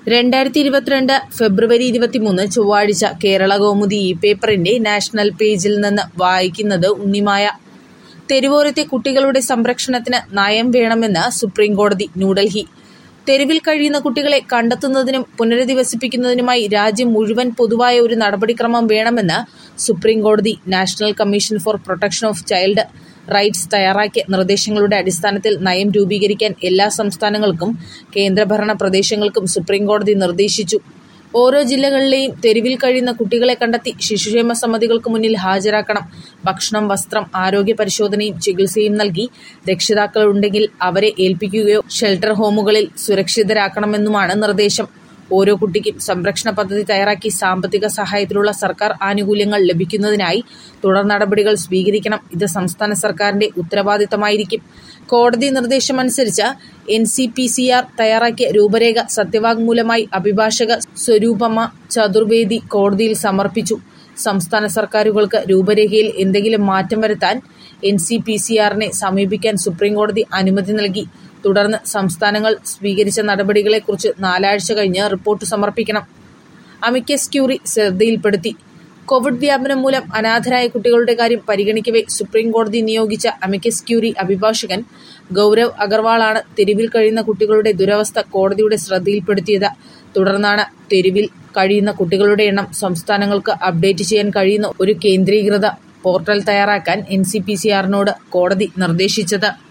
2022 ഫെബ്രുവരി 23 ചൊവ്വാഴ്ച കേരളകൗമുദി പേപ്പറിന്റെ നാഷണൽ പേജിൽ നിന്ന് വായിക്കുന്നത് ഉണ്ണിമായ. തെരുവോരത്തെ കുട്ടികളുടെ സംരക്ഷണത്തിന് നയം വേണമെന്ന് സുപ്രീംകോടതി. ന്യൂഡൽഹി. തെരുവിൽ കഴിയുന്ന കുട്ടികളെ കണ്ടെത്തുന്നതിനും പുനരധിവസിപ്പിക്കുന്നതിനുമായി രാജ്യം മുഴുവൻ പൊതുവായ ഒരു നടപടിക്രമം വേണമെന്ന് സുപ്രീംകോടതി. National commission for protection of child rights തയ്യാറാക്കിയ നിർദ്ദേശങ്ങളുടെ അടിസ്ഥാനത്തിൽ നയം രൂപീകരിക്കാൻ എല്ലാ സംസ്ഥാനങ്ങൾക്കും കേന്ദ്രഭരണ പ്രദേശങ്ങൾക്കും സുപ്രീംകോടതി നിർദ്ദേശിച്ചു. ഓരോ ജില്ലകളിലെയും തെരുവിൽ കഴിയുന്ന കുട്ടികളെ കണ്ടെത്തി ശിശുക്ഷേമ സമിതികൾക്ക് മുന്നിൽ ഹാജരാക്കണം. ഭക്ഷണം, വസ്ത്രം, ആരോഗ്യ പരിശോധനയും ചികിത്സയും നൽകി രക്ഷിതാക്കളുണ്ടെങ്കിൽ അവരെ ഏൽപ്പിക്കുകയോ ഷെൽട്ടർ ഹോമുകളിൽ സുരക്ഷിതരാക്കണമെന്നുമാണ് നിർദ്ദേശം. ഓരോ കുട്ടിക്കും സംരക്ഷണ പദ്ധതി തയ്യാറാക്കി സാമ്പത്തിക സഹായത്തിലുള്ള സർക്കാർ ആനുകൂല്യങ്ങൾ ലഭിക്കുന്നതിനായി തുടർ നടപടികൾ സ്വീകരിക്കണം. ഇത് സംസ്ഥാന സർക്കാരിന്റെ ഉത്തരവാദിത്തമായിരിക്കും. കോടതി നിർദ്ദേശമനുസരിച്ച് NCPCR തയ്യാറാക്കിയ രൂപരേഖ സത്യവാങ്മൂലമായി അഭിഭാഷക സ്വരൂപമ്മ ചതുർവേദി കോടതിയിൽ സമർപ്പിച്ചു. സംസ്ഥാന സർക്കാരുകൾക്ക് രൂപരേഖയിൽ എന്തെങ്കിലും മാറ്റം വരുത്താൻ NCPCRനെ സമീപിക്കാൻ സുപ്രീംകോടതി അനുമതി നൽകി. തുടർന്ന് സംസ്ഥാനങ്ങൾ സ്വീകരിച്ച നടപടികളെക്കുറിച്ച് 4 ആഴ്ച കഴിഞ്ഞ് റിപ്പോർട്ട് സമർപ്പിക്കണം. Amicus curiae ശ്രദ്ധയിൽപ്പെടുത്തി. കോവിഡ് വ്യാപനം മൂലം അനാഥരായ കുട്ടികളുടെ കാര്യം പരിഗണിക്കവെ സുപ്രീംകോടതി നിയോഗിച്ച അമിക്കസ് ക്യൂറി അഭിഭാഷകൻ ഗൗരവ് അഗർവാളാണ് തെരുവിൽ കഴിയുന്ന കുട്ടികളുടെ ദുരവസ്ഥ കോടതിയുടെ ശ്രദ്ധയിൽപ്പെടുത്തിയത്. തുടർന്നാണ് തെരുവിൽ കഴിയുന്ന കുട്ടികളുടെ എണ്ണം സംസ്ഥാനങ്ങൾക്ക് അപ്ഡേറ്റ് ചെയ്യാൻ കഴിയുന്ന ഒരു കേന്ദ്രീകൃത പോർട്ടൽ തയ്യാറാക്കാൻ NCPCRനോട് കോടതി നിർദ്ദേശിച്ചത്.